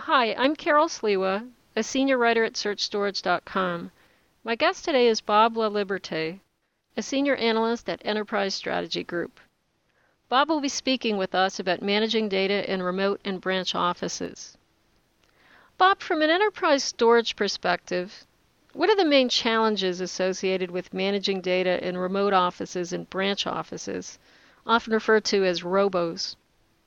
Hi, I'm Carol Sliwa, a senior writer at SearchStorage.com. My guest today is Bob LaLiberte, a senior analyst at Enterprise Strategy Group. Bob will be speaking with us about managing data in remote and branch offices. Bob, from an enterprise storage perspective, what are the main challenges associated with managing data in remote offices and branch offices, often referred to as robos?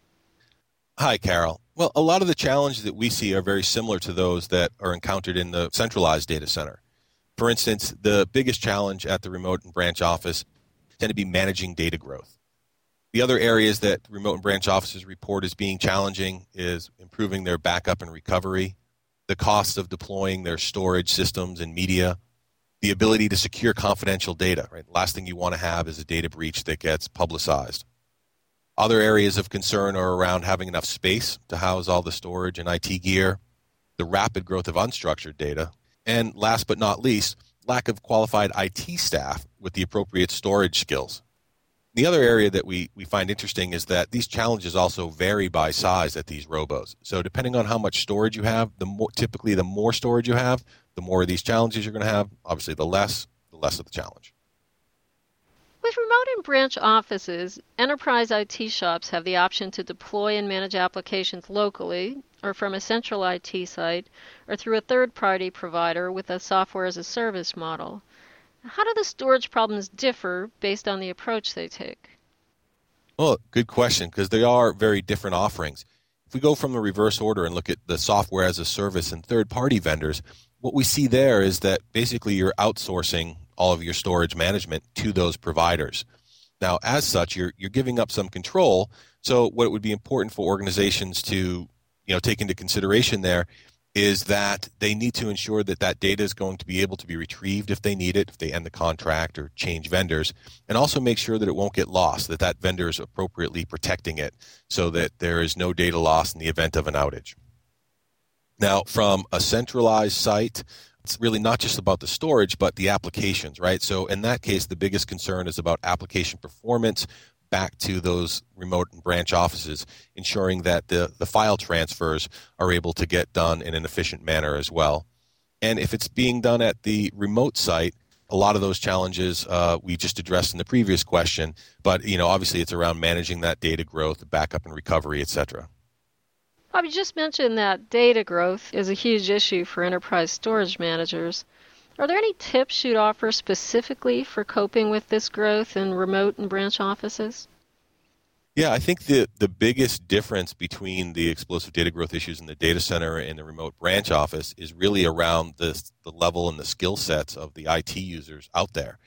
Hi, Carol. Well, a lot of the challenges that we see are very similar to those that are encountered in the centralized data center. For instance, the biggest challenge at the remote and branch office tend to be managing data growth. The other areas that remote and branch offices report as being challenging is improving their backup and recovery, the cost of deploying their storage systems and media, the ability to secure confidential data. Right? The last thing you want to have is a data breach that gets publicized. Other areas of concern are around having enough space to house all the storage and IT gear, the rapid growth of unstructured data, and last but not least, lack of qualified IT staff with the appropriate storage skills. The other area that we find interesting is that these challenges also vary by size at these robos. So depending on how much storage you have, typically the more storage you have, the more of these challenges you're going to have. Obviously, the less of the challenge. With remote and branch offices, enterprise IT shops have the option to deploy and manage applications locally or from a central IT site or through a third-party provider with a software-as-a-service model. How do the storage problems differ based on the approach they take? Well, good question, because they are very different offerings. If we go from the reverse order and look at the software as a service and third-party vendors, what we see there is that basically you're outsourcing all of your storage management to those providers. Now, as such, you're giving up some control. So what would be important for organizations to take into consideration there is that they need to ensure that that data is going to be able to be retrieved if they need it, if they end the contract or change vendors, and also make sure that it won't get lost, that that vendor is appropriately protecting it so that there is no data loss in the event of an outage. Now, from a centralized site, it's really not just about the storage, but the applications, right? So in that case, the biggest concern is about application performance back to those remote and branch offices, ensuring that the file transfers are able to get done in an efficient manner as well. And if it's being done at the remote site, a lot of those challenges we just addressed in the previous question, but obviously it's around managing that data growth, backup and recovery, et cetera. Bob, you just mentioned that data growth is a huge issue for enterprise storage managers. Are there any tips you'd offer specifically for coping with this growth in remote and branch offices? Yeah, I think the biggest difference between the explosive data growth issues in the data center and the remote branch office is really around the level and the skill sets of the IT users out there.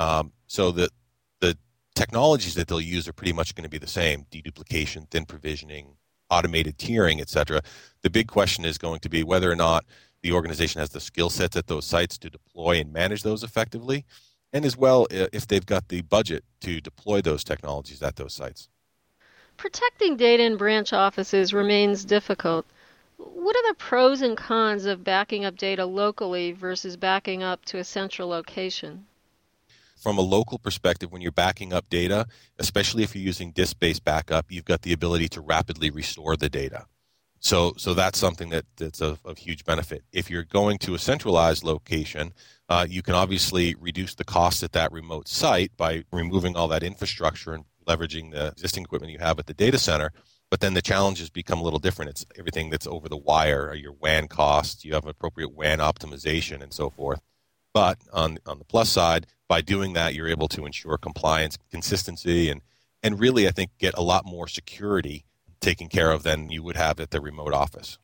So the technologies that they'll use are pretty much going to be the same: deduplication, thin provisioning, automated tiering, et cetera. The big question is going to be whether or not the organization has the skill sets at those sites to deploy and manage those effectively, and as well if they've got the budget to deploy those technologies at those sites. Protecting data in branch offices remains difficult. What are the pros and cons of backing up data locally versus backing up to a central location? From a local perspective, when you're backing up data, especially if you're using disk-based backup, you've got the ability to rapidly restore the data. So that's something that's of huge benefit. If you're going to a centralized location, you can obviously reduce the cost at that remote site by removing all that infrastructure and leveraging the existing equipment you have at the data center. But then the challenges become a little different. It's everything that's over the wire, or your WAN costs, you have appropriate WAN optimization and so forth. But on the plus side, by doing that, you're able to ensure compliance, consistency, and really, I think, get a lot more security taken care of than you would have at the remote office.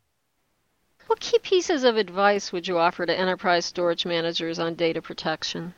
What key pieces of advice would you offer to enterprise storage managers on data protection?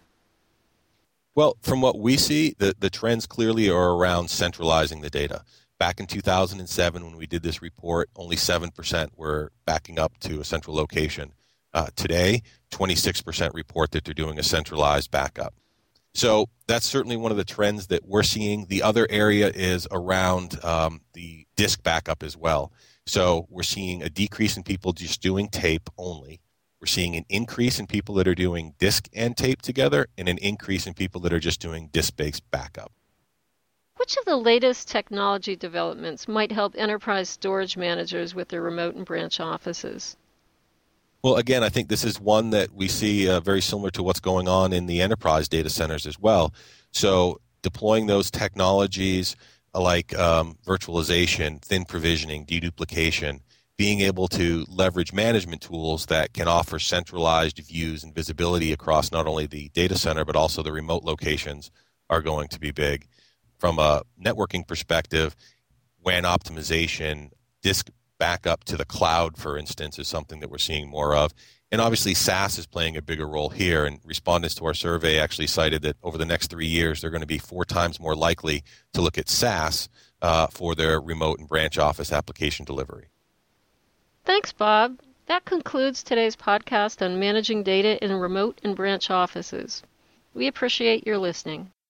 Well, from what we see, the trends clearly are around centralizing the data. Back in 2007, when we did this report, only 7% were backing up to a central location. Today, 26% report that they're doing a centralized backup. So that's certainly one of the trends that we're seeing. The other area is around the disk backup as well. So we're seeing a decrease in people just doing tape only. We're seeing an increase in people that are doing disk and tape together, and an increase in people that are just doing disk-based backup. Which of the latest technology developments might help enterprise storage managers with their remote and branch offices? Well, again, I think this is one that we see very similar to what's going on in the enterprise data centers as well. So deploying those technologies like virtualization, thin provisioning, deduplication, being able to leverage management tools that can offer centralized views and visibility across not only the data center but also the remote locations are going to be big. From a networking perspective, WAN optimization, disk backup to the cloud, for instance, is something that we're seeing more of. And obviously, SaaS is playing a bigger role here. And respondents to our survey actually cited that over the next 3 years, they're going to be 4 times more likely to look at SaaS for their remote and branch office application delivery. Thanks, Bob. That concludes today's podcast on managing data in remote and branch offices. We appreciate your listening.